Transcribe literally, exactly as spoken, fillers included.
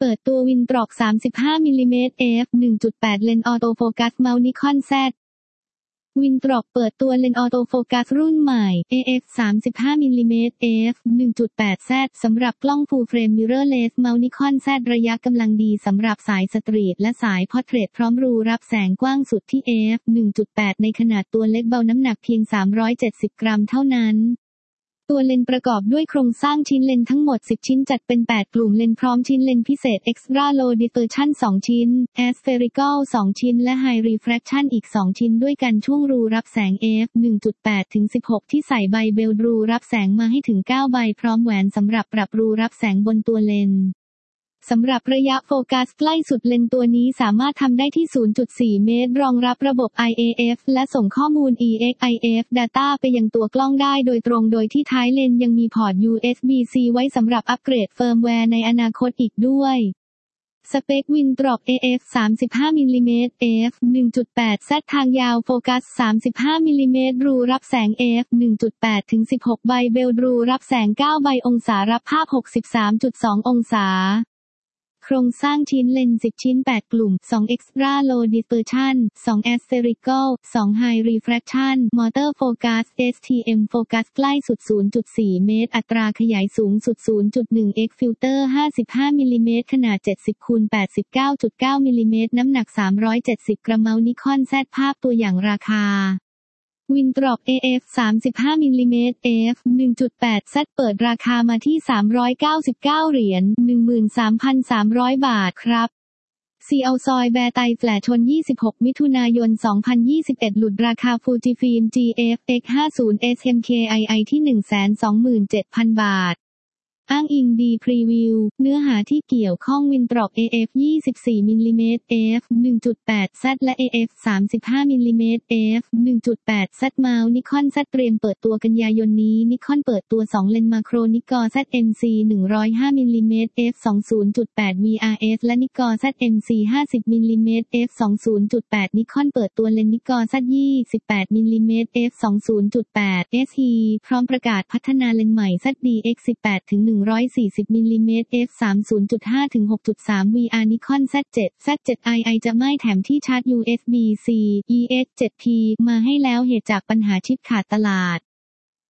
เปิดตัววินตรอกสามสิบห้ามิลลิเมตร เอฟ หนึ่งจุดแปด เลนส์ออโตโฟกัสเมาส์นิคอน Z วินตรอกเปิดตัวเลนส์ออโตโฟกัสรุ่นใหม่ เอ เอฟ สามสิบห้ามิลลิเมตร เอฟ หนึ่งจุดแปด แซด สำหรับกล้อง Full Frame Mirrorless เมาส์นิคอน Z ระยะกำลังดีสำหรับสายสตรีทและสายพอร์เทรตพร้อมรูรับแสงกว้างสุดที่ เอฟ หนึ่งจุดแปด ในขนาดตัวเล็กเบาน้ำหนักเพียงสามร้อยเจ็ดสิบกรัมเท่านั้นตัวเลนส์ประกอบด้วยโครงสร้างชิ้นเลนส์ทั้งหมดสิบชิ้นจัดเป็นแปดกลุ่มเลนส์พร้อมชิ้นเลนส์พิเศษ Extra Low Dispersion สองชิ้น Aspherical สองชิ้นและ High Refraction อีกสองชิ้นด้วยกันช่วงรูรับแสง เอฟ หนึ่งจุดแปด ถึง สิบหก ที่ใส่ใบเบลรูรับแสงมาให้ถึงเก้าใบพร้อมแหวนสำหรับปรับรูรับแสงบนตัวเลนส์สำหรับระยะโฟกัสใกล้สุดเลนส์ตัวนี้สามารถทำได้ที่ ศูนย์จุดสี่ เมตรรองรับระบบ ไอ เอ เอฟ และส่งข้อมูล อี เอ็กซ์ ไอ เอฟ Data ไปยังตัวกล้องได้โดยตรงโดยที่ท้ายเลนส์ยังมีพอร์ต ยู เอส บี ซี ไว้สำหรับอัปเกรดเฟิร์มแวร์ในอนาคตอีกด้วยสเปควินตรอก เอ เอฟ สามสิบห้ามิลลิเมตร เอฟ หนึ่งจุดแปด แซด ทางยาวโฟกัสสามสิบห้ามิลลิเมตรรูรับแสง เอฟ หนึ่งจุดแปด ถึง สิบหก ใบเบลรูรับแสงเก้าใบองศารับภาพ หกสิบสามจุดสอง องศาโครงสร้างชิ้นเลนส์สิบชิ้นแปดกลุ่มสอง Extra Low Dispersion สอง Aspherical สอง High Refraction Motor Focus เอส ที เอ็ม Focus ใกล้สุด ศูนย์จุดสี่ เมตรอัตราขยายสูงสุด ศูนย์จุดหนึ่งเอ็กซ์ Filter ห้าสิบห้ามิลลิเมตรขนาด เจ็ดสิบคูณแปดสิบเก้าจุดเก้า มิลลิเมตรน้ำหนักสามร้อยเจ็ดสิบกรัมเมาส์นิคอน Z ภาพตัวอย่างราคาวินตรอก เอ เอฟ สามสิบห้ามิลลิเมตร เอฟ หนึ่งจุดแปด แซด เปิดราคามาที่สามร้อยเก้าสิบเก้าเหรียญ หนึ่งหมื่นสามพันสามร้อย บาทครับซีเอาซอยแบร์ไตแฟลชชนยี่สิบหกมิถุนายนสองพันยี่สิบเอ็ดหลุดราคาฟูจิฟิล์ม จี เอฟ เอ็กซ์ ห้าสิบ เอส เอ็ม เค ไอ ไอ ที่ หนึ่งแสนสองหมื่นเจ็ดพัน บาทอ้างอิงดีพรีวิวเนื้อหาที่เกี่ยวข้องวินตรอก เอ เอฟ ยี่สิบสี่มิลลิเมตร เอฟ หนึ่งจุดแปด แซด และ เอ เอฟ สามสิบห้ามิลลิเมตร เอฟ หนึ่งจุดแปด แซด เมาส์นิคอน Z เตรียมเปิดตัวกันยายนนี้นิคอนเปิดตัวสองเลนส์มาโครนิกอ แซด เอ็ม ซี หนึ่งร้อยห้ามิลลิเมตร เอฟ สองสิบจุดแปด วี อาร์ เอส และนิกอ แซด เอ็ม ซี ห้าสิบมิลลิเมตร เอฟ สองสิบจุดแปด นิคอนเปิดตัวเลนส์นิกอ Z ยี่สิบแปดมิลลิเมตร เอฟ สองสิบจุดแปด เอส อี พร้อมประกาศพัฒนาเลนส์ใหม่ แซด ดี เอ็กซ์ สิบแปดถึงหนึ่งร้อยสี่สิบมิลลิเมตร เอฟ สามสิบจุดห้า ถึง หกจุดสาม วี อาร์ Nikon แซด เจ็ด แซด เจ็ด ไอ ไอ จะไม่แถมที่ชาร์จ ยู เอส บี ซี อี เอส เจ็ด พี มาให้แล้วเหตุจากปัญหาชิปขาดตลาด